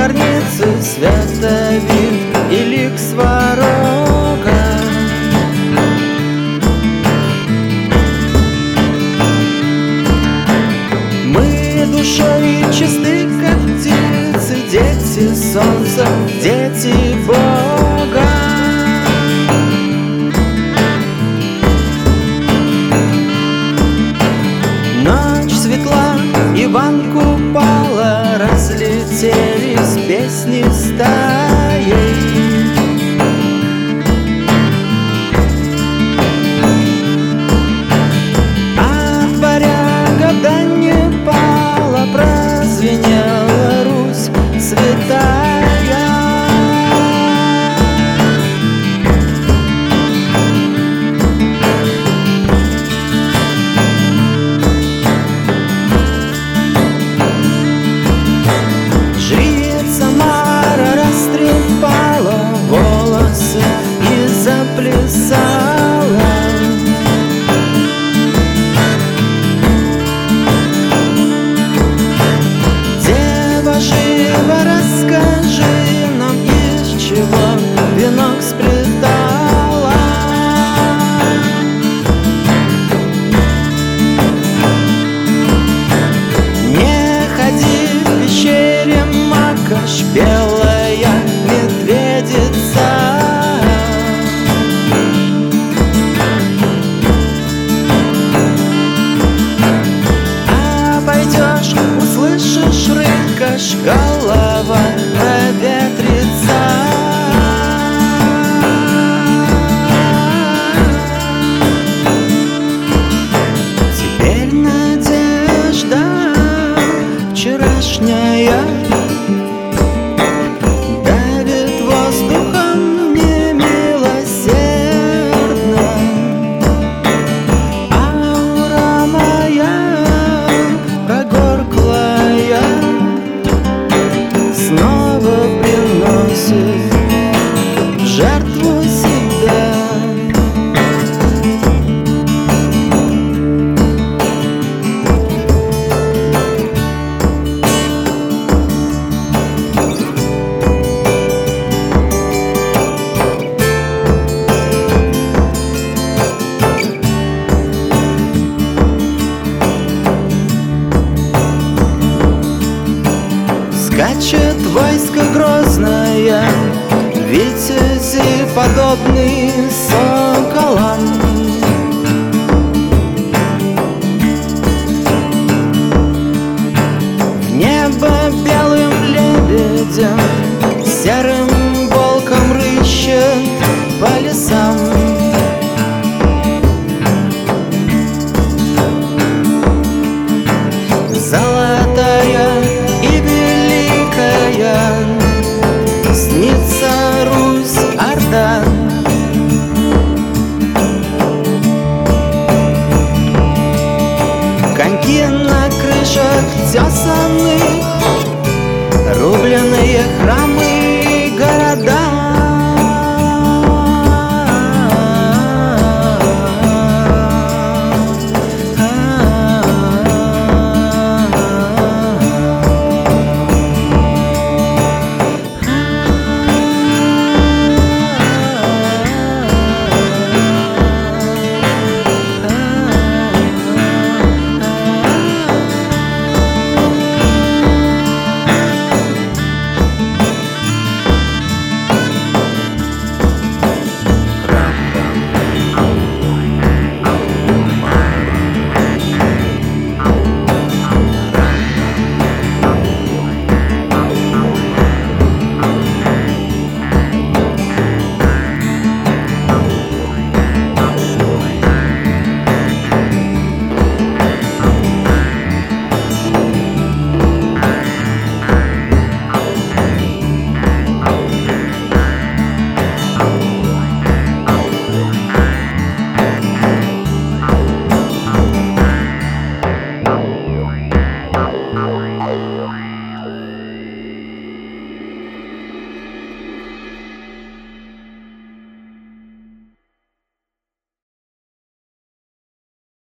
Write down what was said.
зорницы света вид и лик сварога. Мы душой чисты, как птицы, дети солнца, дети Бога. Ночь светла, Иван Купала, разлетелись песни стаей. От варяга до Непала прозвенела Русь святая. Жрица Мара растрепала волосы и заплясала. Дева, живо расскажи нам, из чего венок сплетала. Не ходи в пещере Макаш, белая медведица. А пойдешь, услышишь, рыкаш, голова проветрится. Теперь надежда вчерашняя давит воздухом немилосердно. Аура моя прогорклая снова приносит в жертву себя. Скачет войско грозное, витязи подобны соколам. В небо белым лебедем, серым волком рыщет по лесам. Золотая и великая снится Русь-Орда. Коньки на крышах тесанных, рубленые храмы